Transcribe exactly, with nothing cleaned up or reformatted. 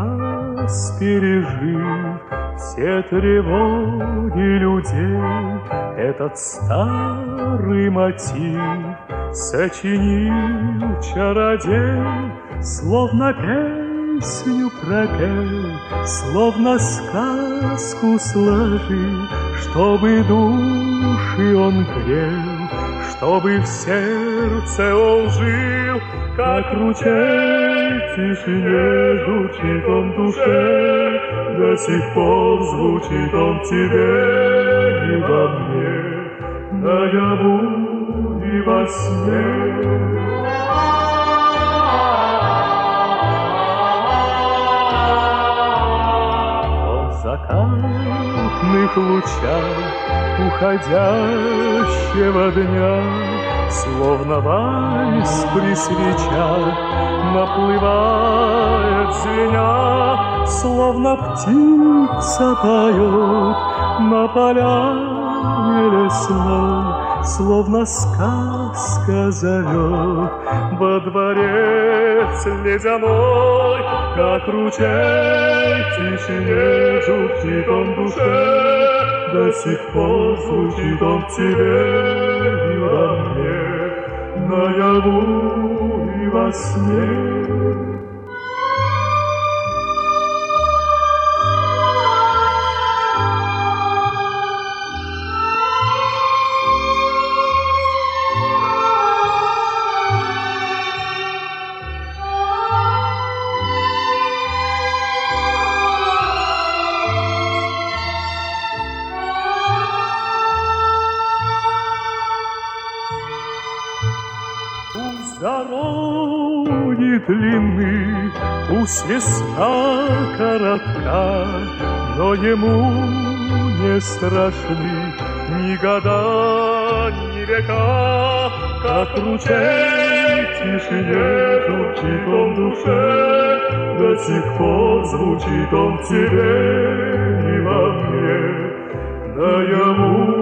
раз пережив все тревоги людей, этот старый мотив сочинил чародей, словно песню пропел, словно сказку сложил, чтобы души он грел, чтобы в сердце он жил, как ручей в тишине журчит он в душе, до сих пор звучит он в тебе и во мне, наяву и во сне. Закатных лучах уходящего дня, словно вальс при свечах, наплывает звеня, словно птица поет на поляне лесной, словно сказка зовет во дворец ледяной, как ручей в тишине журчит он в душе, до сих пор звучит он в тебе и во мне, наяву и во сне. Дороги длинны, пусть весна коротка, но ему не страшны ни года, ни века, как ручей в тишине журчит он в душе, до сих пор звучит он в тебе и во мне, наяву